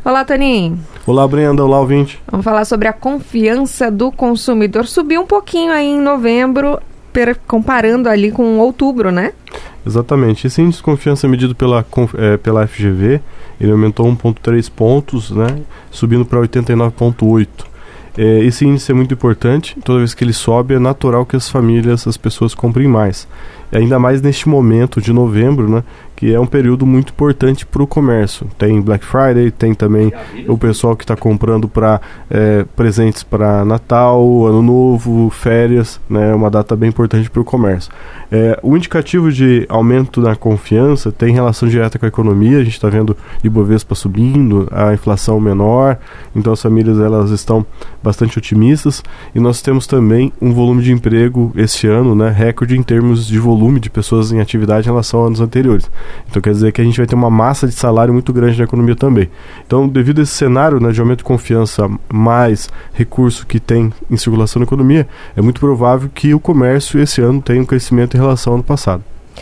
Olá, Toninho. Olá, Brenda. Olá, ouvinte. Vamos falar sobre a confiança do consumidor. Subiu um pouquinho aí em novembro, comparando ali com outubro, né? Exatamente. Esse índice de confiança medido pela FGV, ele aumentou 1,3 pontos, né? Subindo para 89,8. Esse índice é muito importante. Toda vez que ele sobe, é natural que as pessoas comprem mais. E ainda mais neste momento de novembro, né, que é um período muito importante para o comércio. Tem Black Friday, tem também o pessoal que está comprando para presentes para Natal, Ano Novo, férias, né, uma data bem importante para o comércio. O indicativo de aumento da confiança tem relação direta com a economia. A gente está vendo Ibovespa subindo, a inflação menor, então as famílias elas estão bastante otimistas, e nós temos também um volume de emprego esse ano, né, recorde em termos de volume de pessoas em atividade em relação a anos anteriores. Então quer dizer que a gente vai ter uma massa de salário muito grande na economia também. Então, devido a esse cenário, né, de aumento de confiança mais recurso que tem em circulação na economia, é muito provável que o comércio esse ano tenha um crescimento em relação ao ano passado.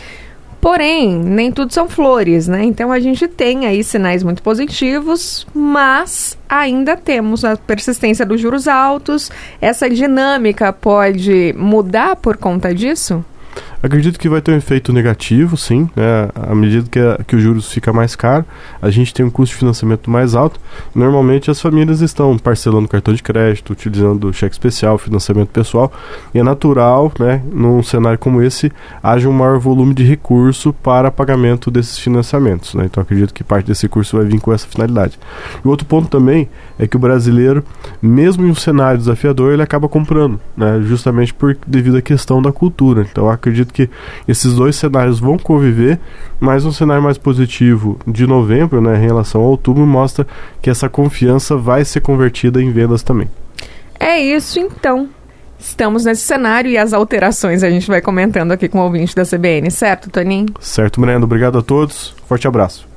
Porém, nem tudo são flores, né? Então a gente tem aí sinais muito positivos, mas ainda temos a persistência dos juros altos. Essa dinâmica pode mudar por conta disso? Acredito que vai ter um efeito negativo, sim, né? À medida que os juros fica mais caro, a gente tem um custo de financiamento mais alto. Normalmente as famílias estão parcelando cartão de crédito, utilizando cheque especial, financiamento pessoal, e é natural, né, num cenário como esse, haja um maior volume de recurso para pagamento desses financiamentos, né? Então acredito que parte desse recurso vai vir com essa finalidade. E outro ponto também é que o brasileiro, mesmo em um cenário desafiador, ele acaba comprando, né, justamente devido à questão da cultura. Então acredito que esses dois cenários vão conviver, mas um cenário mais positivo de novembro, né, em relação a outubro, mostra que essa confiança vai ser convertida em vendas também. É isso, então. Estamos nesse cenário e as alterações a gente vai comentando aqui com o ouvinte da CBN, certo, Toninho? Certo, Brenda. Obrigado a todos. Forte abraço.